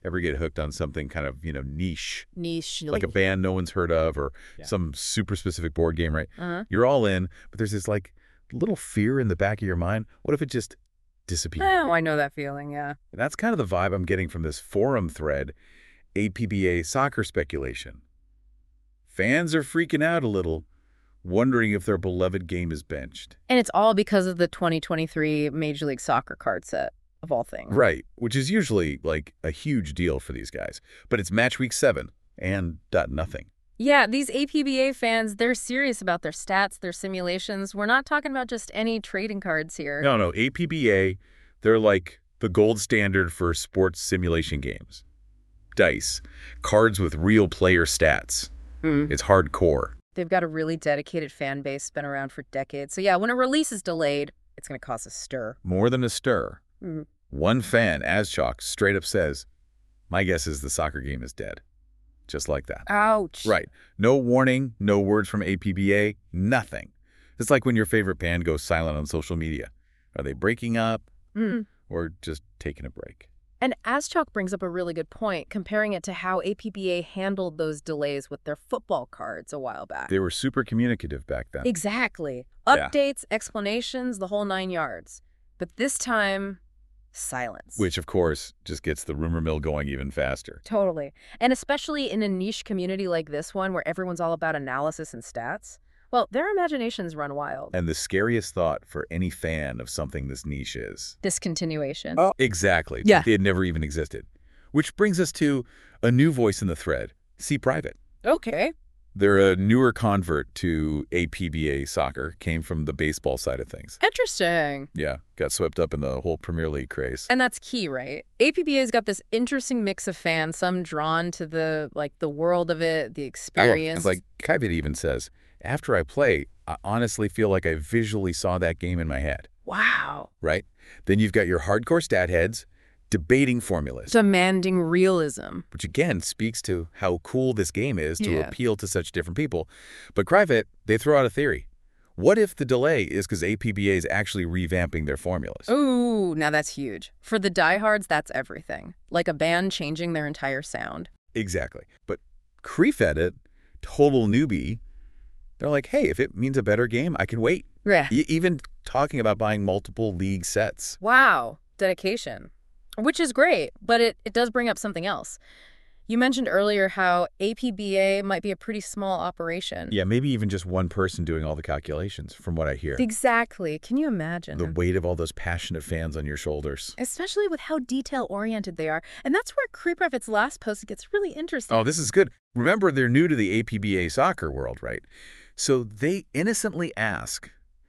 Ever get hooked on something kind of, niche, Niche. like a band no one's heard of or some super specific board game, right? Uh-huh. You're all in, but there's this like little fear in the back of your mind. What if it just disappeared? Oh, I know that feeling, yeah. And that's kind of the vibe I'm getting from this forum thread, APBA soccer speculation. Fans are freaking out a little, wondering if their beloved game is benched. And it's all because of the 2023 Major League Soccer card set, of all things. Right, which is usually like a huge deal for these guys. But it's match week 7 and nothing. Yeah, these APBA fans, they're serious about their stats, their simulations. We're not talking about just any trading cards here. No, APBA, they're like the gold standard for sports simulation games. Dice, cards with real player stats. It's hardcore. They've got a really dedicated fan base, been around for decades. So yeah, when a release is delayed, it's going to cause a stir. More than a stir. One fan, AsChalk, straight up says, my guess is the soccer game is dead. Just like that. Ouch. Right. No warning, no words from APBA, nothing. It's like when your favorite band goes silent on social media. Are they breaking up or just taking a break? And AsChalk brings up a really good point, comparing it to how APBA handled those delays with their football cards a while back. They were super communicative back then. Exactly. Yeah. Updates, explanations, the whole 9 yards. But this time, silence. Which, of course, just gets the rumor mill going even faster. Totally. And especially in a niche community like this one where everyone's all about analysis and stats, well, their imaginations run wild. And the scariest thought for any fan of something this niche is Discontinuation. Oh, exactly. Yeah. It never even existed. Which brings us to a new voice in the thread, C Private. Okay. They're a newer convert to APBA soccer, came from the baseball side of things. Interesting. Yeah, got swept up in the whole Premier League craze. And that's key, right? APBA's got this interesting mix of fans, some drawn to the world of it, the experience. It's like Kivit even says, after I play, I honestly feel like I visually saw that game in my head. Wow. Right? Then you've got your hardcore stat heads debating formulas. Demanding realism. Which again speaks to how cool this game is to Yeah. appeal to such different people. But Krivit, they throw out a theory. What if the delay is because APBA is actually revamping their formulas? Ooh, now that's huge. For the diehards, that's everything. Like a band changing their entire sound. Exactly. But Krifedit, total newbie, they're like, hey, if it means a better game, I can wait. Yeah. Even talking about buying multiple league sets. Wow. Dedication. Which is great, but it does bring up something else. You mentioned earlier how APBA might be a pretty small operation. Yeah, maybe even just one person doing all the calculations, from what I hear. Exactly. Can you imagine? The weight of all those passionate fans on your shoulders. Especially with how detail-oriented they are. And that's where Creepreffit's last post gets really interesting. Oh, this is good. Remember, they're new to the APBA soccer world, right? So they innocently ask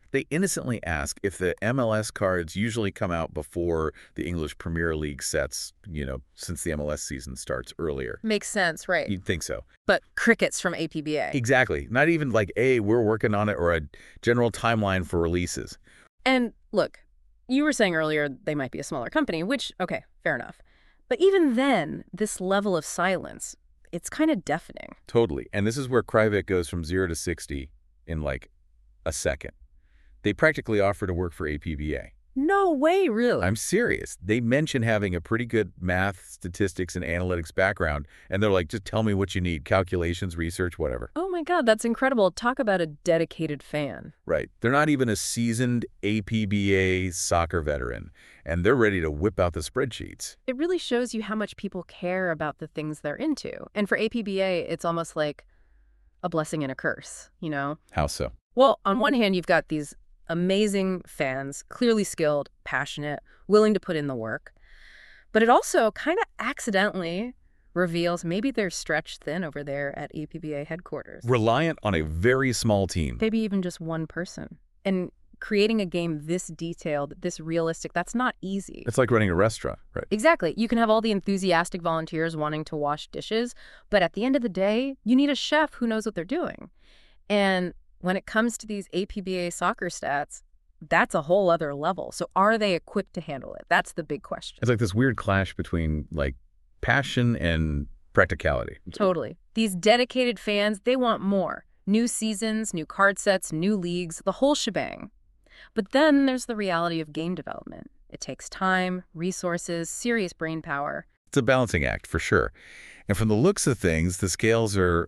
if the MLS cards usually come out before the English Premier League sets, since the MLS season starts earlier. Makes sense, right? You'd think so. But crickets from APBA. Exactly. Not even like, hey, we're working on it or a general timeline for releases. And look, you were saying earlier they might be a smaller company, which, okay, fair enough. But even then, this level of silence, it's kind of deafening. Totally. And this is where Krivit goes from 0 to 60 in like a second. They practically offer to work for APBA. No way, really. I'm serious. They mention having a pretty good math, statistics, and analytics background, and they're like, just tell me what you need. Calculations, research, whatever. Oh my God, that's incredible. Talk about a dedicated fan. Right. They're not even a seasoned APBA soccer veteran, and they're ready to whip out the spreadsheets. It really shows you how much people care about the things they're into. And for APBA, it's almost like a blessing and a curse, How so? Well, on one hand, you've got these amazing fans, clearly skilled, passionate, willing to put in the work. But it also kind of accidentally reveals maybe they're stretched thin over there at APBA headquarters. Reliant on a very small team. Maybe even just one person. And creating a game this detailed, this realistic, that's not easy. It's like running a restaurant, right? Exactly. You can have all the enthusiastic volunteers wanting to wash dishes, but at the end of the day, you need a chef who knows what they're doing. And when it comes to these APBA soccer stats, that's a whole other level. So are they equipped to handle it? That's the big question. It's like this weird clash between like passion and practicality. Totally. These dedicated fans, they want more. New seasons, new card sets, new leagues, the whole shebang. But then there's the reality of game development. It takes time, resources, serious brain power. It's a balancing act, for sure. And from the looks of things, the scales are,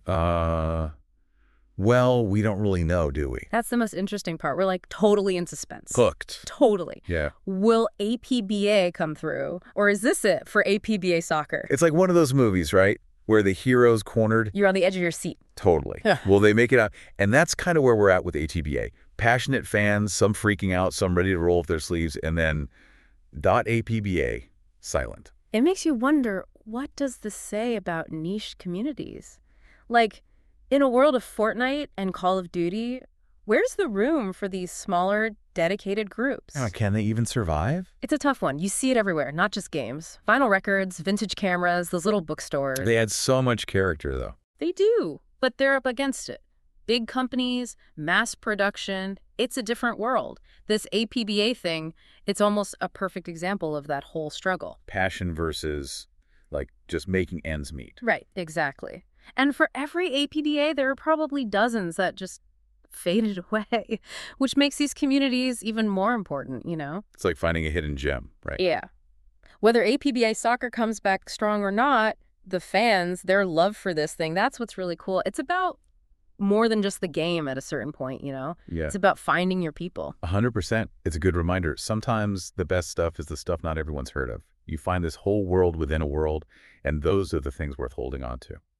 well, we don't really know, do we? That's the most interesting part. We're like totally in suspense. Hooked. Totally. Yeah. Will APBA come through? Or is this it for APBA soccer? It's like one of those movies, right? Where the hero's cornered. You're on the edge of your seat. Totally. Yeah. Will they make it out? And that's kind of where we're at with ATBA. Passionate fans, some freaking out, some ready to roll up their sleeves, and then .APBA, silent. It makes you wonder, what does this say about niche communities? Like, in a world of Fortnite and Call of Duty, where's the room for these smaller, dedicated groups? Can they even survive? It's a tough one. You see it everywhere, not just games. Vinyl records, vintage cameras, those little bookstores. They add so much character, though. They do, but they're up against it. Big companies, mass production, it's a different world. This APBA thing, it's almost a perfect example of that whole struggle. Passion versus, like, just making ends meet. Right, exactly. And for every APBA, there are probably dozens that just faded away, which makes these communities even more important, you know? It's like finding a hidden gem, right? Yeah. Whether APBA soccer comes back strong or not, the fans, their love for this thing, that's what's really cool. It's about more than just the game at a certain point, you know? Yeah. It's about finding your people. 100%. It's a good reminder. Sometimes the best stuff is the stuff not everyone's heard of. You find this whole world within a world, and those are the things worth holding on to.